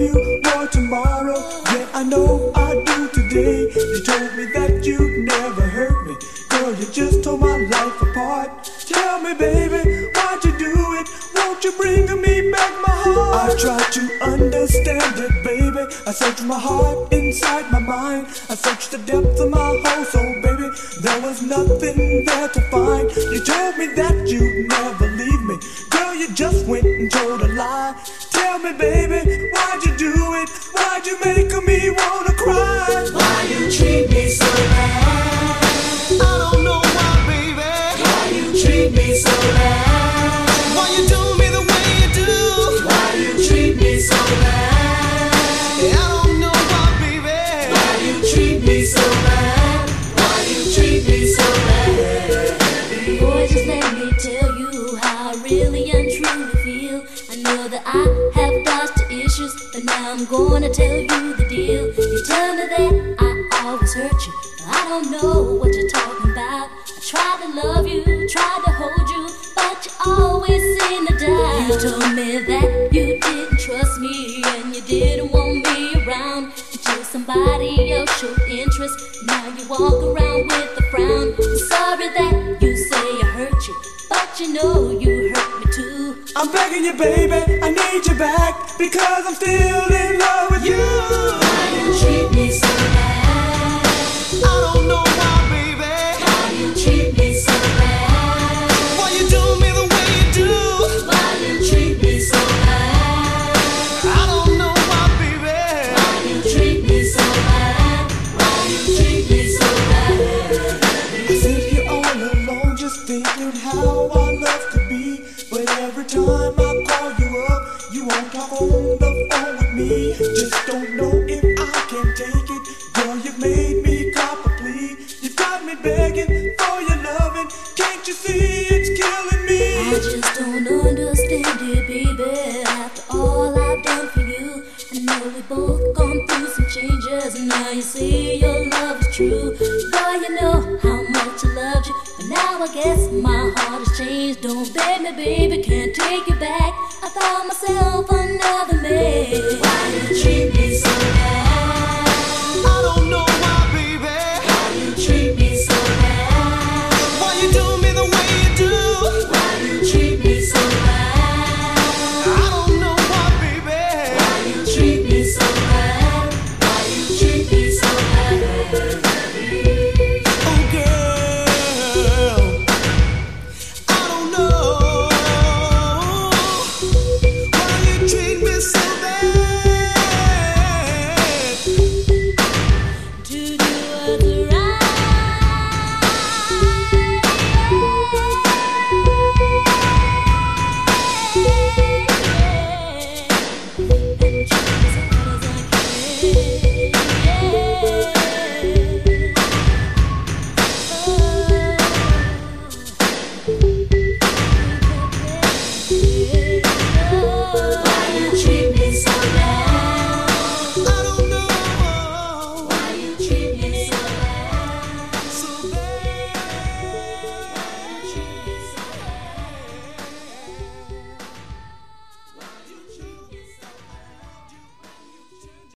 you more tomorrow. Yeah, I know I do today. You told me that you'd never hurt me. Girl, you just tore my life apart. Tell me, baby, why'd you do it? Won't you bring me back my heart? I tried to understand it, baby. I searched my heart inside my mind. I searched the depths of my whole soul, baby. There was nothing there to find. You told me that you'd never leave me. Girl, you just went and told a lie. Tell me, baby, why'd you do it? Why'd you make me wanna cry? Why you treat me so bad? I don't know why, baby. Why you treat me so bad? Why you do me the way you do? Why you treat me so bad? I don't know why, baby. Why you treat me so bad? Why you treat me so bad? Boy, just let me tell you how I really and truly feel. I know that I have dodged the issues, but now I'm gonna tell you the deal. You tell me that I always hurt you, but I don't know what you're talking about. I tried to love you, tried to hold you, but you always seem to die. You told me that you didn't trust me and you didn't want me around until somebody else showed interest. Now you walk around with a frown. I'm sorry that you say I hurt you, but you know you hurt me too. I'm begging you, baby, I need you back because I'm still in love with you. Why you treat me so bad? I don't know why, baby. Why you treat me so bad? Why you do me the way you do? Why you treat me so bad? I don't know why, baby. Why you treat me so bad? Why you treat me so bad? I sit here all alone just thinking how our love could be. But every time I call you up, you won't talk on the phone with me. Just don't know if I can take it. Girl, you've made me cop a plea. You've got me begging for your loving. Can't you see it's killing me? I just don't understand it, baby. After all I've done for you, I know we both gone through some changes. And now you say your love is true. Boy, you know how much I loved you, but now I guess my heart has changed. Don't beg me, baby, can't take you back. I thought myself